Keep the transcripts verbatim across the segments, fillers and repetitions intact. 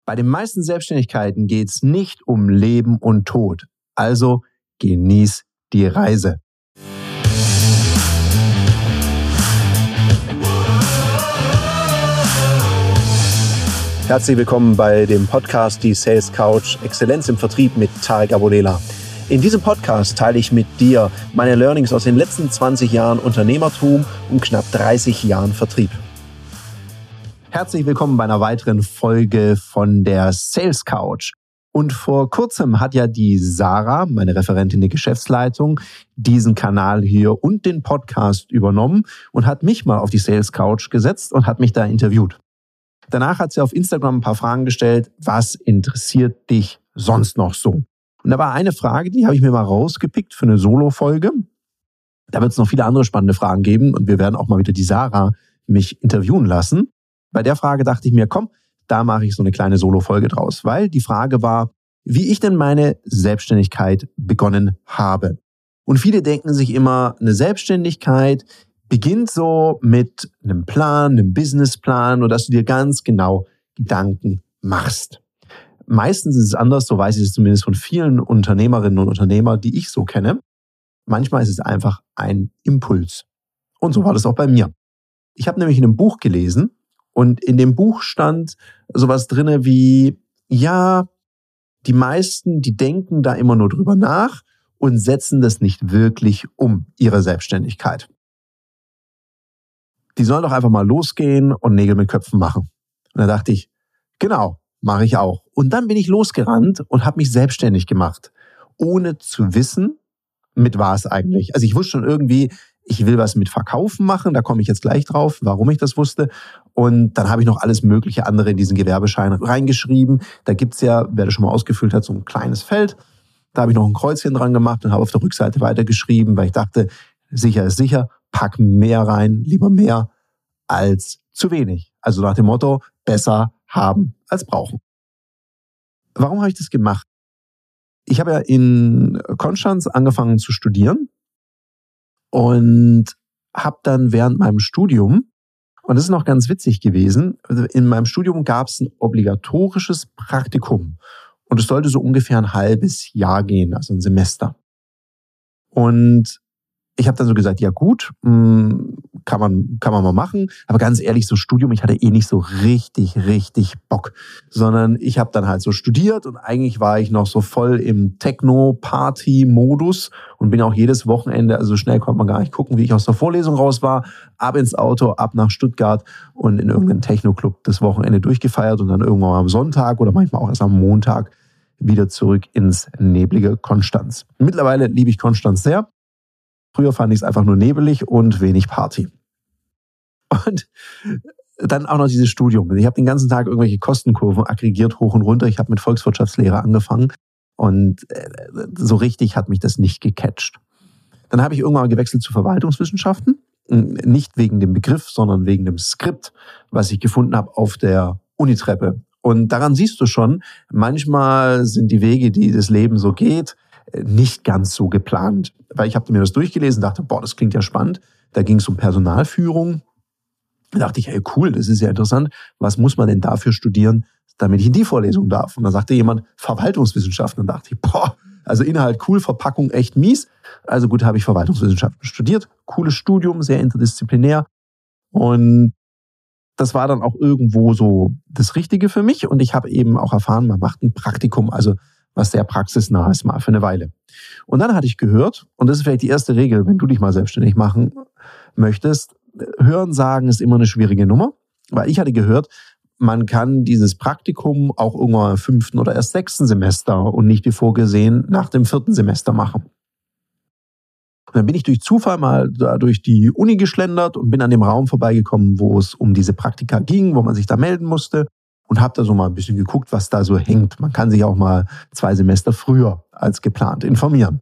Bei den meisten Selbstständigkeiten geht es nicht um Leben und Tod. Also genieß die Reise. Herzlich willkommen bei dem Podcast Die Sales Couch Exzellenz im Vertrieb mit Tarek Abodela. In diesem Podcast teile ich mit dir meine Learnings aus den letzten zwanzig Jahren Unternehmertum und knapp dreißig Jahren Vertrieb. Herzlich willkommen bei einer weiteren Folge von der Sales Couch. Und vor kurzem hat ja die Sarah, meine Referentin der Geschäftsleitung, diesen Kanal hier und den Podcast übernommen und hat mich mal auf die Sales Couch gesetzt und hat mich da interviewt. Danach hat sie auf Instagram ein paar Fragen gestellt, was interessiert dich sonst noch so? Und da war eine Frage, die habe ich mir mal rausgepickt für eine Solo-Folge. Da wird es noch viele andere spannende Fragen geben und wir werden auch mal wieder die Sarah mich interviewen lassen. Bei der Frage dachte ich mir, komm, da mache ich so eine kleine Solo-Folge draus, weil die Frage war, wie ich denn meine Selbstständigkeit begonnen habe. Und viele denken sich immer, eine Selbstständigkeit beginnt so mit einem Plan, einem Businessplan und dass du dir ganz genau Gedanken machst. Meistens ist es anders, so weiß ich es zumindest von vielen Unternehmerinnen und Unternehmern, die ich so kenne. Manchmal ist es einfach ein Impuls. Und so war das auch bei mir. Ich habe nämlich in einem Buch gelesen, und in dem Buch stand sowas drinne wie, ja, die meisten, die denken da immer nur drüber nach und setzen das nicht wirklich um, ihre Selbstständigkeit. Die sollen doch einfach mal losgehen und Nägel mit Köpfen machen. Und da dachte ich, genau, mache ich auch. Und dann bin ich losgerannt und habe mich selbstständig gemacht, ohne zu wissen, mit was eigentlich. Also ich wusste schon irgendwie, ich will was mit Verkaufen machen, da komme ich jetzt gleich drauf, warum ich das wusste. Und dann habe ich noch alles mögliche andere in diesen Gewerbeschein reingeschrieben. Da gibt's ja, wer das schon mal ausgefüllt hat, so ein kleines Feld. Da habe ich noch ein Kreuzchen dran gemacht und habe auf der Rückseite weitergeschrieben, weil ich dachte, sicher ist sicher, pack mehr rein, lieber mehr als zu wenig. Also nach dem Motto, besser haben als brauchen. Warum habe ich das gemacht? Ich habe ja in Konstanz angefangen zu studieren und habe dann während meinem Studium, und das ist noch ganz witzig gewesen, in meinem Studium gab es ein obligatorisches Praktikum und es sollte so ungefähr ein halbes Jahr gehen, also ein Semester. Und ich habe dann so gesagt, ja gut, kann man, kann man mal machen. Aber ganz ehrlich, so Studium, ich hatte eh nicht so richtig, richtig Bock. Sondern ich habe dann halt so studiert und eigentlich war ich noch so voll im Techno-Party-Modus und bin auch jedes Wochenende, also schnell konnte man gar nicht gucken, wie ich aus der Vorlesung raus war, ab ins Auto, ab nach Stuttgart und in irgendeinen Techno-Club das Wochenende durchgefeiert und dann irgendwann mal am Sonntag oder manchmal auch erst am Montag wieder zurück ins neblige Konstanz. Mittlerweile liebe ich Konstanz sehr. Früher fand ich es einfach nur nebelig und wenig Party. Und dann auch noch dieses Studium. Ich habe den ganzen Tag irgendwelche Kostenkurven aggregiert, hoch und runter. Ich habe mit Volkswirtschaftslehre angefangen und so richtig hat mich das nicht gecatcht. Dann habe ich irgendwann gewechselt zu Verwaltungswissenschaften. Nicht wegen dem Begriff, sondern wegen dem Skript, was ich gefunden habe auf der Unitreppe. Und daran siehst du schon, manchmal sind die Wege, die das Leben so geht, nicht ganz so geplant. Weil ich habe mir das durchgelesen und dachte, boah, das klingt ja spannend. Da ging es um Personalführung. Da dachte ich, hey, cool, das ist ja interessant. Was muss man denn dafür studieren, damit ich in die Vorlesung darf? Und dann sagte jemand, Verwaltungswissenschaften. Und dann dachte ich, boah, also Inhalt cool, Verpackung echt mies. Also gut, habe ich Verwaltungswissenschaften studiert. Cooles Studium, sehr interdisziplinär. Und das war dann auch irgendwo so das Richtige für mich. Und ich habe eben auch erfahren, man macht ein Praktikum, also was sehr praxisnah ist, mal für eine Weile. Und dann hatte ich gehört, und das ist vielleicht die erste Regel, wenn du dich mal selbstständig machen möchtest, Hören, Sagen ist immer eine schwierige Nummer, weil ich hatte gehört, man kann dieses Praktikum auch irgendwann im fünften oder erst sechsten Semester und nicht wie vorgesehen nach dem vierten Semester machen. Und dann bin ich durch Zufall mal da durch die Uni geschlendert und bin an dem Raum vorbeigekommen, wo es um diese Praktika ging, wo man sich da melden musste. Und habe da so mal ein bisschen geguckt, was da so hängt. Man kann sich auch mal zwei Semester früher als geplant informieren.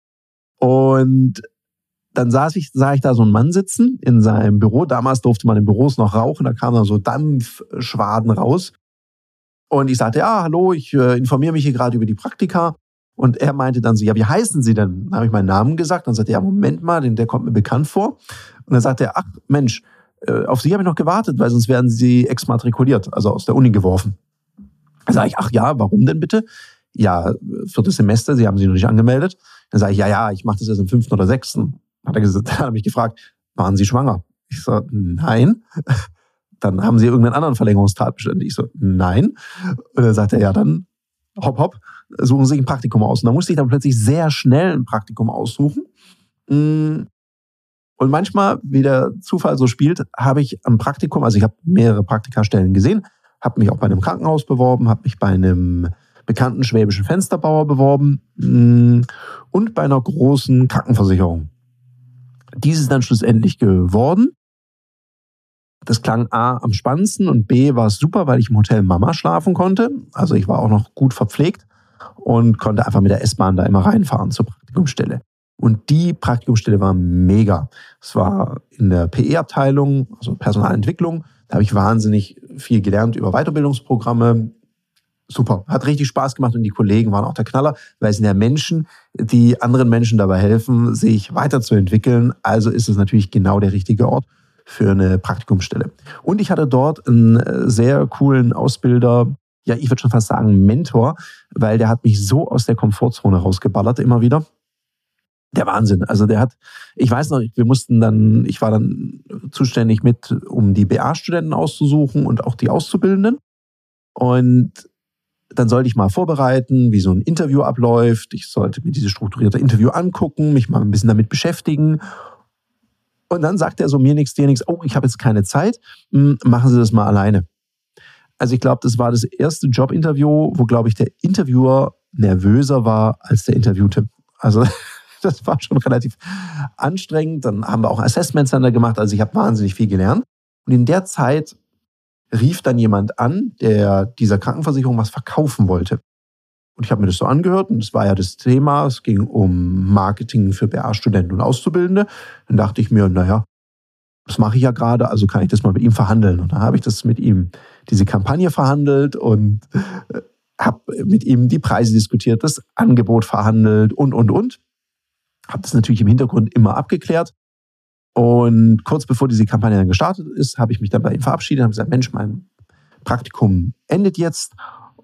Und dann saß ich, sah ich da so einen Mann sitzen in seinem Büro. Damals durfte man in Büros noch rauchen, da kamen dann so Dampfschwaden raus. Und ich sagte, ja, hallo, ich äh, informiere mich hier gerade über die Praktika. Und er meinte dann so, ja, wie heißen Sie denn? Dann habe ich meinen Namen gesagt. Dann sagte er, ja, Moment mal, den, der kommt mir bekannt vor. Und dann sagte er, ach Mensch, auf Sie habe ich noch gewartet, weil sonst werden Sie exmatrikuliert, also aus der Uni geworfen. Da sage ich, ach ja, warum denn bitte? Ja, viertes Semester, Sie haben sich noch nicht angemeldet. Dann sage ich, ja, ja, ich mache das erst im fünften oder sechsten. Hat er gesagt, dann hat er mich gefragt, waren Sie schwanger? Ich so, nein. Dann haben Sie irgendeinen anderen Verlängerungstatbestand. Ich so, nein. Und dann sagt er, ja, dann hopp, hopp, suchen Sie sich ein Praktikum aus. Und da musste ich dann plötzlich sehr schnell ein Praktikum aussuchen. Und manchmal, wie der Zufall so spielt, habe ich am Praktikum, also ich habe mehrere Praktikastellen gesehen, habe mich auch bei einem Krankenhaus beworben, habe mich bei einem bekannten schwäbischen Fensterbauer beworben und bei einer großen Krankenversicherung. Dies ist dann schlussendlich geworden. Das klang A am spannendsten und B war es super, weil ich im Hotel Mama schlafen konnte. Also ich war auch noch gut verpflegt und konnte einfach mit der S-Bahn da immer reinfahren zur Praktikumsstelle. Und die Praktikumsstelle war mega. Es war in der P E-Abteilung, also Personalentwicklung. Da habe ich wahnsinnig viel gelernt über Weiterbildungsprogramme. Super, hat richtig Spaß gemacht und die Kollegen waren auch der Knaller, weil es sind ja Menschen, die anderen Menschen dabei helfen, sich weiterzuentwickeln. Also ist es natürlich genau der richtige Ort für eine Praktikumsstelle. Und ich hatte dort einen sehr coolen Ausbilder, ja, ich würde schon fast sagen Mentor, weil der hat mich so aus der Komfortzone rausgeballert immer wieder. Der Wahnsinn. Also der hat, ich weiß noch, wir mussten dann, ich war dann zuständig mit, um die B A-Studenten auszusuchen und auch die Auszubildenden. Und dann sollte ich mal vorbereiten, wie so ein Interview abläuft. Ich sollte mir dieses strukturierte Interview angucken, mich mal ein bisschen damit beschäftigen. Und dann sagt er so, mir nichts, dir nichts, oh, ich habe jetzt keine Zeit, machen Sie das mal alleine. Also ich glaube, das war das erste Jobinterview, wo, glaube ich, der Interviewer nervöser war als der Interviewte. Also das war schon relativ anstrengend. Dann haben wir auch Assessment Center gemacht, also ich habe wahnsinnig viel gelernt. Und in der Zeit rief dann jemand an, der dieser Krankenversicherung was verkaufen wollte. Und ich habe mir das so angehört und das war ja das Thema, es ging um Marketing für B A-Studenten und Auszubildende. Dann dachte ich mir, naja, das mache ich ja gerade, also kann ich das mal mit ihm verhandeln. Und dann habe ich das mit ihm, diese Kampagne verhandelt und habe mit ihm die Preise diskutiert, das Angebot verhandelt und, und, und. Habe das natürlich im Hintergrund immer abgeklärt. Und kurz bevor diese Kampagne dann gestartet ist, habe ich mich dann bei ihm verabschiedet und habe gesagt, Mensch, mein Praktikum endet jetzt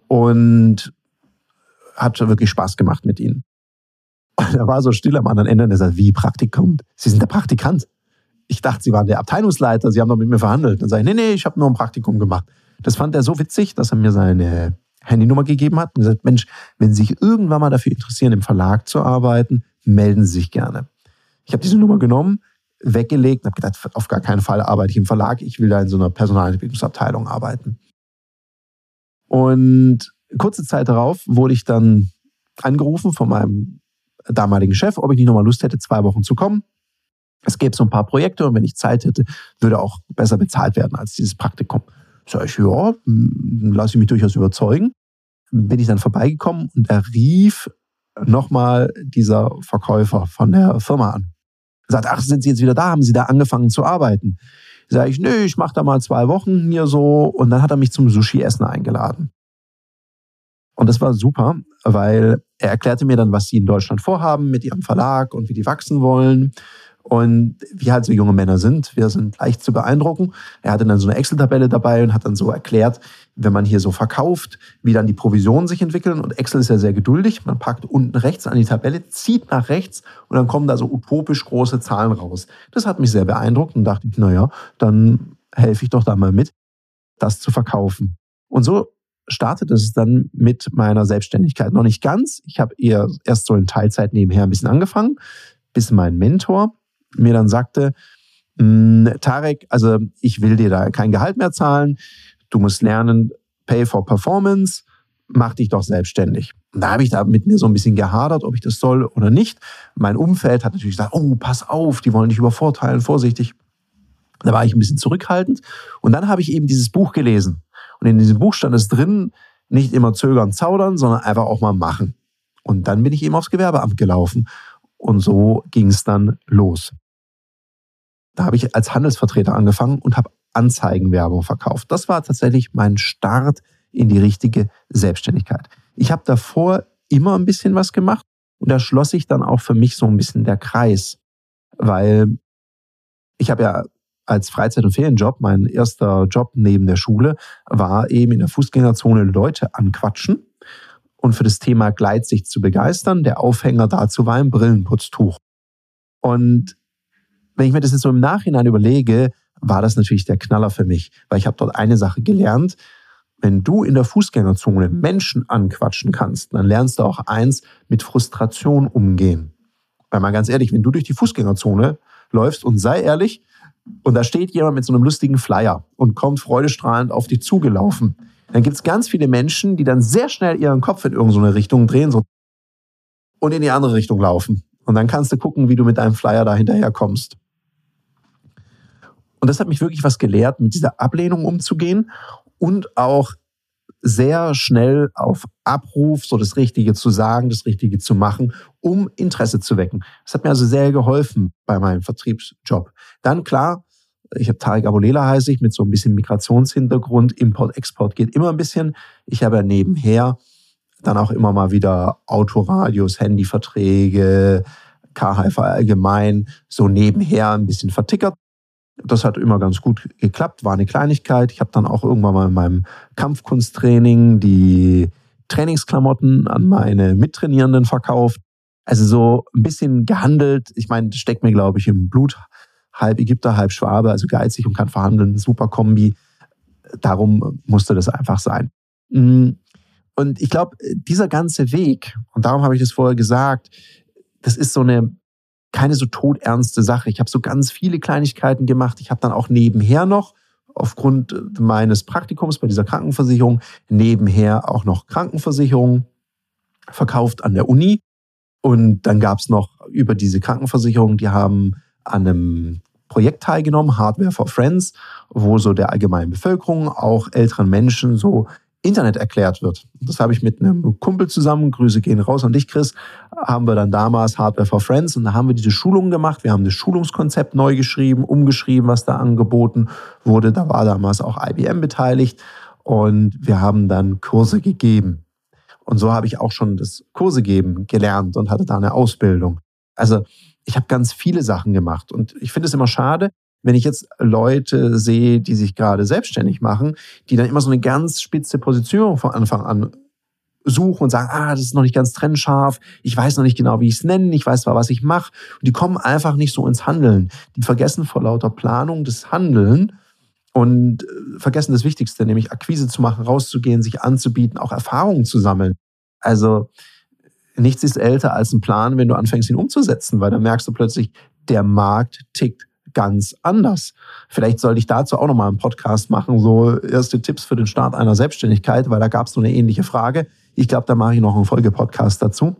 und hat wirklich Spaß gemacht mit Ihnen. Und er war so still am anderen Ende und er sagt, wie Praktikum? Sie sind der Praktikant. Ich dachte, Sie waren der Abteilungsleiter, Sie haben doch mit mir verhandelt. Dann sage ich, nee, nee, ich habe nur ein Praktikum gemacht. Das fand er so witzig, dass er mir seine Handynummer gegeben hat und gesagt, Mensch, wenn Sie sich irgendwann mal dafür interessieren, im Verlag zu arbeiten, melden Sie sich gerne. Ich habe diese Nummer genommen, weggelegt und habe gedacht, auf gar keinen Fall arbeite ich im Verlag, ich will da in so einer Personalentwicklungsabteilung arbeiten. Und kurze Zeit darauf wurde ich dann angerufen von meinem damaligen Chef, ob ich nicht nochmal Lust hätte, zwei Wochen zu kommen. Es gäbe so ein paar Projekte und wenn ich Zeit hätte, würde auch besser bezahlt werden als dieses Praktikum. Sag ich, ja, lasse ich mich durchaus überzeugen. Bin ich dann vorbeigekommen und da rief nochmal dieser Verkäufer von der Firma an. Er sagt, ach, sind Sie jetzt wieder da? Haben Sie da angefangen zu arbeiten? Sag ich, nö, ich mache da mal zwei Wochen hier so. Und dann hat er mich zum Sushi-Essen eingeladen. Und das war super, weil er erklärte mir dann, was sie in Deutschland vorhaben mit ihrem Verlag und wie die wachsen wollen. Und wie halt so junge Männer sind, wir sind leicht zu beeindrucken. Er hatte dann so eine Excel-Tabelle dabei und hat dann so erklärt, wenn man hier so verkauft, wie dann die Provisionen sich entwickeln. Und Excel ist ja sehr geduldig. Man packt unten rechts an die Tabelle, zieht nach rechts und dann kommen da so utopisch große Zahlen raus. Das hat mich sehr beeindruckt und dachte ich, naja, dann helfe ich doch da mal mit, das zu verkaufen. Und so startete es dann mit meiner Selbstständigkeit. Noch nicht ganz. Ich habe eher erst so in Teilzeit nebenher ein bisschen angefangen, bis mein Mentor mir dann sagte, Tarek, also ich will dir da kein Gehalt mehr zahlen, du musst lernen, Pay for Performance, mach dich doch selbstständig. Und da habe ich da mit mir so ein bisschen gehadert, ob ich das soll oder nicht. Mein Umfeld hat natürlich gesagt, oh, pass auf, die wollen dich übervorteilen, vorsichtig. Da war ich ein bisschen zurückhaltend. Und dann habe ich eben dieses Buch gelesen. Und in diesem Buch stand es drin, nicht immer zögern, zaudern, sondern einfach auch mal machen. Und dann bin ich eben aufs Gewerbeamt gelaufen. Und so ging es dann los. Da habe ich als Handelsvertreter angefangen und habe Anzeigenwerbung verkauft. Das war tatsächlich mein Start in die richtige Selbstständigkeit. Ich habe davor immer ein bisschen was gemacht und da schloss sich dann auch für mich so ein bisschen der Kreis. Weil ich habe ja als Freizeit- und Ferienjob, mein erster Job neben der Schule, war eben in der Fußgängerzone Leute anquatschen und für das Thema Gleitsicht zu begeistern. Der Aufhänger dazu war ein Brillenputztuch. Und wenn ich mir das jetzt so im Nachhinein überlege, war das natürlich der Knaller für mich, weil ich habe dort eine Sache gelernt: Wenn du in der Fußgängerzone Menschen anquatschen kannst, dann lernst du auch eins, mit Frustration umgehen. Weil mal ganz ehrlich, wenn du durch die Fußgängerzone läufst und sei ehrlich, und da steht jemand mit so einem lustigen Flyer und kommt freudestrahlend auf dich zugelaufen, dann gibt es ganz viele Menschen, die dann sehr schnell ihren Kopf in irgendeine Richtung drehen so, und in die andere Richtung laufen. Und dann kannst du gucken, wie du mit deinem Flyer da hinterher kommst. Und das hat mich wirklich was gelehrt, mit dieser Ablehnung umzugehen und auch sehr schnell auf Abruf so das Richtige zu sagen, das Richtige zu machen, um Interesse zu wecken. Das hat mir also sehr geholfen bei meinem Vertriebsjob. Dann klar, ich habe Tarek Abulela, heiße ich, mit so ein bisschen Migrationshintergrund, Import, Export geht immer ein bisschen. Ich habe ja nebenher dann auch immer mal wieder Autoradios, Handyverträge, K H V allgemein, so nebenher ein bisschen vertickert. Das hat immer ganz gut geklappt, war eine Kleinigkeit. Ich habe dann auch irgendwann mal in meinem Kampfkunsttraining die Trainingsklamotten an meine Mittrainierenden verkauft. Also so ein bisschen gehandelt. Ich meine, das steckt mir, glaube ich, im Blut. Halb Ägypter, halb Schwabe, also geizig und kann verhandeln. Super Kombi. Darum musste das einfach sein. Und ich glaube, dieser ganze Weg, und darum habe ich das vorher gesagt, das ist so eine keine so todernste Sache. Ich habe so ganz viele Kleinigkeiten gemacht. Ich habe dann auch nebenher noch, aufgrund meines Praktikums bei dieser Krankenversicherung, nebenher auch noch Krankenversicherung verkauft an der Uni. Und dann gab es noch über diese Krankenversicherung, die haben an einem Projekt teilgenommen, Hardware for Friends, wo so der allgemeinen Bevölkerung, auch älteren Menschen, so Internet erklärt wird. Das habe ich mit einem Kumpel zusammen, Grüße gehen raus an dich, Chris, haben wir dann damals Hardware for Friends und da haben wir diese Schulungen gemacht. Wir haben das Schulungskonzept neu geschrieben, umgeschrieben, was da angeboten wurde. Da war damals auch I B M beteiligt und wir haben dann Kurse gegeben. Und so habe ich auch schon das Kurse geben gelernt und hatte da eine Ausbildung. Also ich habe ganz viele Sachen gemacht und ich finde es immer schade, wenn ich jetzt Leute sehe, die sich gerade selbstständig machen, die dann immer so eine ganz spitze Position von Anfang an suchen und sagen, ah, das ist noch nicht ganz trennscharf, ich weiß noch nicht genau, wie ich es nenne, ich weiß zwar, was ich mache. Und die kommen einfach nicht so ins Handeln. Die vergessen vor lauter Planung das Handeln und vergessen das Wichtigste, nämlich Akquise zu machen, rauszugehen, sich anzubieten, auch Erfahrungen zu sammeln. Also nichts ist älter als ein Plan, wenn du anfängst, ihn umzusetzen, weil dann merkst du plötzlich, der Markt tickt ganz anders. Vielleicht sollte ich dazu auch nochmal einen Podcast machen, so erste Tipps für den Start einer Selbstständigkeit, weil da gab es so eine ähnliche Frage. Ich glaube, da mache ich noch einen Folgepodcast dazu,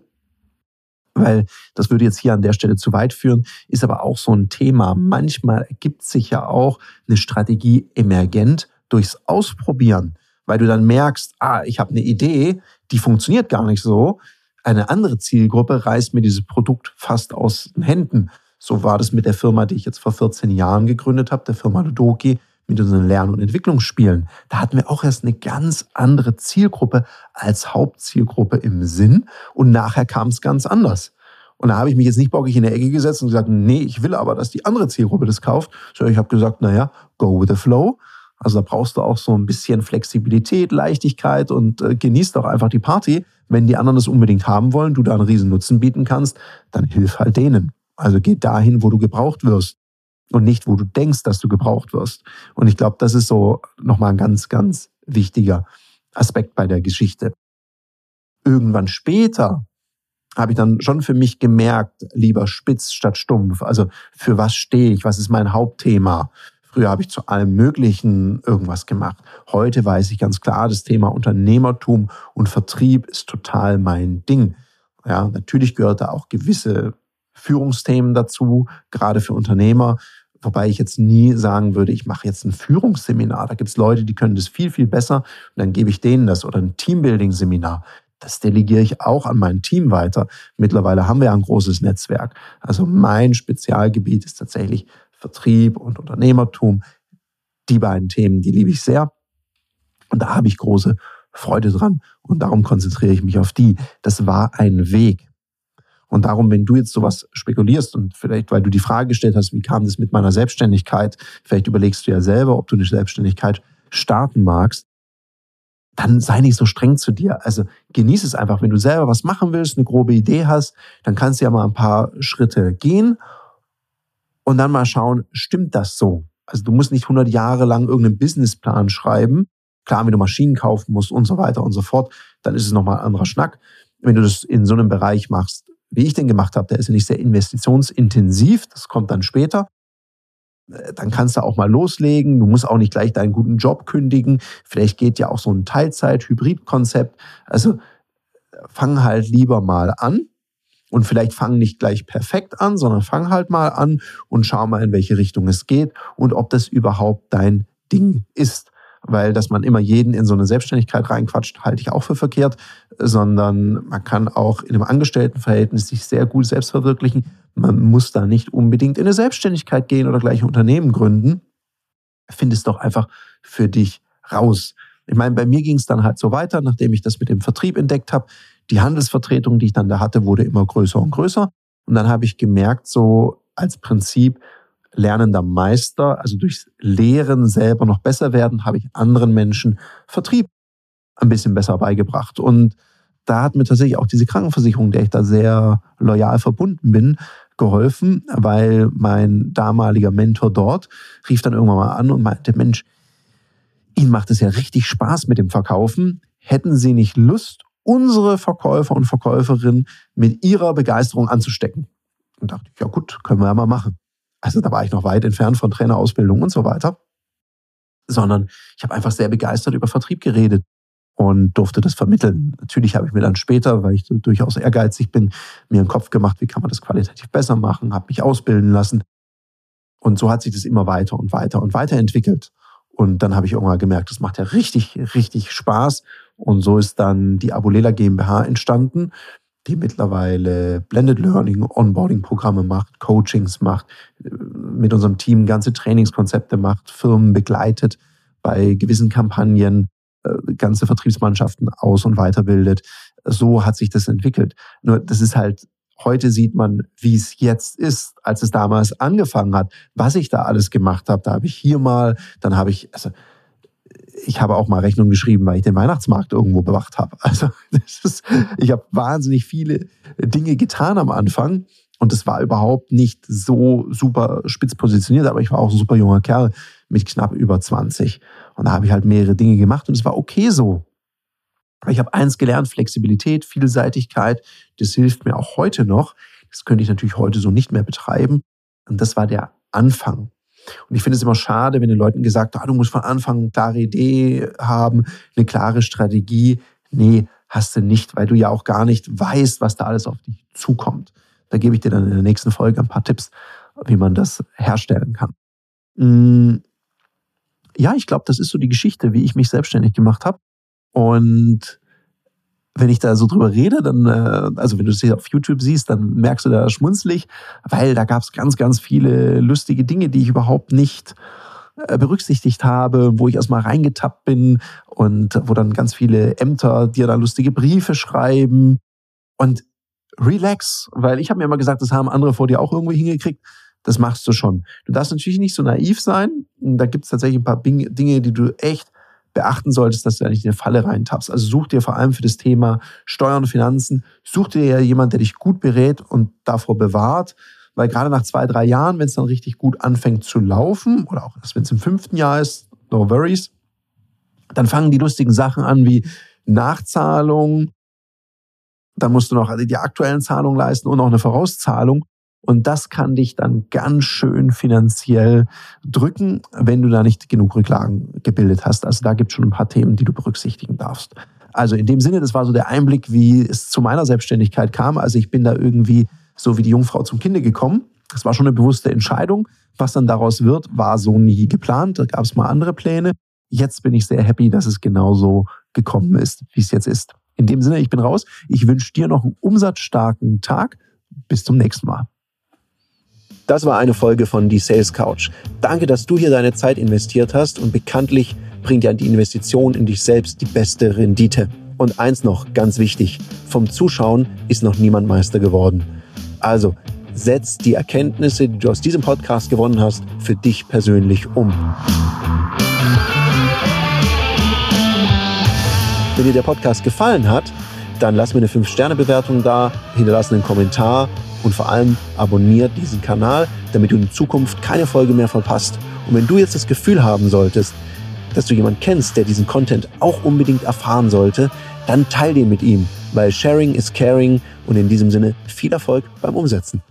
weil das würde jetzt hier an der Stelle zu weit führen, ist aber auch so ein Thema. Manchmal ergibt sich ja auch eine Strategie emergent durchs Ausprobieren, weil du dann merkst, ah, ich habe eine Idee, die funktioniert gar nicht so. Eine andere Zielgruppe reißt mir dieses Produkt fast aus den Händen. So war das mit der Firma, die ich jetzt vor vierzehn Jahren gegründet habe, der Firma Ludoki, mit unseren Lern- und Entwicklungsspielen. Da hatten wir auch erst eine ganz andere Zielgruppe als Hauptzielgruppe im Sinn und nachher kam es ganz anders. Und da habe ich mich jetzt nicht bockig in der Ecke gesetzt und gesagt, nee, ich will aber, dass die andere Zielgruppe das kauft. Sondern ich habe gesagt, naja, go with the flow. Also da brauchst du auch so ein bisschen Flexibilität, Leichtigkeit und äh, genießt auch einfach die Party. Wenn die anderen das unbedingt haben wollen, du da einen riesen Nutzen bieten kannst, dann hilf halt denen. Also geh dahin, wo du gebraucht wirst und nicht, wo du denkst, dass du gebraucht wirst. Und ich glaube, das ist so nochmal ein ganz, ganz wichtiger Aspekt bei der Geschichte. Irgendwann später habe ich dann schon für mich gemerkt, lieber spitz statt stumpf. Also für was stehe ich? Was ist mein Hauptthema? Früher habe ich zu allem Möglichen irgendwas gemacht. Heute weiß ich ganz klar, das Thema Unternehmertum und Vertrieb ist total mein Ding. Ja, natürlich gehört da auch gewisse Führungsthemen dazu, gerade für Unternehmer, wobei ich jetzt nie sagen würde, ich mache jetzt ein Führungsseminar. Da gibt es Leute, die können das viel, viel besser und dann gebe ich denen das. Oder ein Teambuilding-Seminar. Das delegiere ich auch an mein Team weiter. Mittlerweile haben wir ja ein großes Netzwerk. Also mein Spezialgebiet ist tatsächlich Vertrieb und Unternehmertum. Die beiden Themen, die liebe ich sehr. Und da habe ich große Freude dran. Und darum konzentriere ich mich auf die. Das war ein Weg. Und darum, wenn du jetzt sowas spekulierst und vielleicht, weil du die Frage gestellt hast, wie kam das mit meiner Selbstständigkeit, vielleicht überlegst du ja selber, ob du eine Selbstständigkeit starten magst, dann sei nicht so streng zu dir. Also genieß es einfach. Wenn du selber was machen willst, eine grobe Idee hast, dann kannst du ja mal ein paar Schritte gehen und dann mal schauen, stimmt das so? Also du musst nicht hundert Jahre lang irgendeinen Businessplan schreiben. Klar, wenn du Maschinen kaufen musst und so weiter und so fort, dann ist es nochmal ein anderer Schnack. Wenn du das in so einem Bereich machst, wie ich den gemacht habe, der ist ja nicht sehr investitionsintensiv, das kommt dann später, dann kannst du auch mal loslegen. Du musst auch nicht gleich deinen guten Job kündigen. Vielleicht geht ja auch so ein Teilzeit-Hybrid-Konzept. Also fang halt lieber mal an und vielleicht fang nicht gleich perfekt an, sondern fang halt mal an und schau mal, in welche Richtung es geht und ob das überhaupt dein Ding ist. Weil, dass man immer jeden in so eine Selbstständigkeit reinquatscht, halte ich auch für verkehrt, sondern man kann auch in einem Angestelltenverhältnis sich sehr gut selbst verwirklichen. Man muss da nicht unbedingt in eine Selbstständigkeit gehen oder gleich ein Unternehmen gründen. Find es doch einfach für dich raus. Ich meine, bei mir ging es dann halt so weiter, nachdem ich das mit dem Vertrieb entdeckt habe. Die Handelsvertretung, die ich dann da hatte, wurde immer größer und größer. Und dann habe ich gemerkt, so als Prinzip, lernender Meister, also durchs Lehren selber noch besser werden, habe ich anderen Menschen Vertrieb ein bisschen besser beigebracht. Und da hat mir tatsächlich auch diese Krankenversicherung, der ich da sehr loyal verbunden bin, geholfen, weil mein damaliger Mentor dort rief dann irgendwann mal an und meinte, Mensch, Ihnen macht es ja richtig Spaß mit dem Verkaufen. Hätten Sie nicht Lust, unsere Verkäufer und Verkäuferinnen mit Ihrer Begeisterung anzustecken? Und dachte ich, ja gut, können wir ja mal machen. Also da war ich noch weit entfernt von Trainerausbildung und so weiter. Sondern ich habe einfach sehr begeistert über Vertrieb geredet und durfte das vermitteln. Natürlich habe ich mir dann später, weil ich so durchaus ehrgeizig bin, mir einen Kopf gemacht, wie kann man das qualitativ besser machen, habe mich ausbilden lassen. Und so hat sich das immer weiter und weiter und weiter entwickelt. Und dann habe ich irgendwann gemerkt, das macht ja richtig, richtig Spaß. Und so ist dann die Abulela GmbH entstanden, die mittlerweile Blended Learning, Onboarding-Programme macht, Coachings macht, mit unserem Team ganze Trainingskonzepte macht, Firmen begleitet, bei gewissen Kampagnen ganze Vertriebsmannschaften aus- und weiterbildet. So hat sich das entwickelt. Nur das ist halt, heute sieht man, wie es jetzt ist, als es damals angefangen hat, was ich da alles gemacht habe. Da habe ich hier mal, dann habe ich, also ich habe auch mal Rechnung geschrieben, weil ich den Weihnachtsmarkt irgendwo bewacht habe. Also das ist, ich habe wahnsinnig viele Dinge getan am Anfang und es war überhaupt nicht so super spitz positioniert, aber ich war auch ein super junger Kerl mit knapp über zwanzig und da habe ich halt mehrere Dinge gemacht und es war okay so. Ich habe eins gelernt, Flexibilität, Vielseitigkeit, das hilft mir auch heute noch. Das könnte ich natürlich heute so nicht mehr betreiben und das war der Anfang. Und ich finde es immer schade, wenn den Leuten gesagt wird, ah, du musst von Anfang eine klare Idee haben, eine klare Strategie. Nee, hast du nicht, weil du ja auch gar nicht weißt, was da alles auf dich zukommt. Da gebe ich dir dann in der nächsten Folge ein paar Tipps, wie man das herstellen kann. Ja, ich glaube, das ist so die Geschichte, wie ich mich selbstständig gemacht habe. Und wenn ich da so drüber rede, dann, also wenn du es auf YouTube siehst, dann merkst du da schmunzlig, weil da gab es ganz, ganz viele lustige Dinge, die ich überhaupt nicht berücksichtigt habe, wo ich erstmal reingetappt bin und wo dann ganz viele Ämter dir da lustige Briefe schreiben. Und relax, weil ich habe mir immer gesagt, das haben andere vor dir auch irgendwie hingekriegt. Das machst du schon. Du darfst natürlich nicht so naiv sein. Da gibt es tatsächlich ein paar Dinge, die du echt beachten solltest, dass du da nicht in eine Falle reintappst. Also such dir vor allem für das Thema Steuern und Finanzen, such dir ja jemand, der dich gut berät und davor bewahrt, weil gerade nach zwei, drei Jahren, wenn es dann richtig gut anfängt zu laufen, oder auch wenn es im fünften Jahr ist, no worries, dann fangen die lustigen Sachen an wie Nachzahlung, dann musst du noch die aktuellen Zahlungen leisten und noch eine Vorauszahlung. Und das kann dich dann ganz schön finanziell drücken, wenn du da nicht genug Rücklagen gebildet hast. Also da gibt es schon ein paar Themen, die du berücksichtigen darfst. Also in dem Sinne, das war so der Einblick, wie es zu meiner Selbstständigkeit kam. Also ich bin da irgendwie so wie die Jungfrau zum Kinde gekommen. Das war schon eine bewusste Entscheidung. Was dann daraus wird, war so nie geplant. Da gab es mal andere Pläne. Jetzt bin ich sehr happy, dass es genauso gekommen ist, wie es jetzt ist. In dem Sinne, ich bin raus. Ich wünsche dir noch einen umsatzstarken Tag. Bis zum nächsten Mal. Das war eine Folge von Die Sales Couch. Danke, dass du hier deine Zeit investiert hast und bekanntlich bringt ja die Investition in dich selbst die beste Rendite. Und eins noch, ganz wichtig, vom Zuschauen ist noch niemand Meister geworden. Also setz die Erkenntnisse, die du aus diesem Podcast gewonnen hast, für dich persönlich um. Wenn dir der Podcast gefallen hat, dann lass mir eine fünf Sterne Bewertung da, hinterlass einen Kommentar und vor allem abonniert diesen Kanal, damit du in Zukunft keine Folge mehr verpasst. Und wenn du jetzt das Gefühl haben solltest, dass du jemanden kennst, der diesen Content auch unbedingt erfahren sollte, dann teil den mit ihm, weil Sharing is Caring und in diesem Sinne viel Erfolg beim Umsetzen.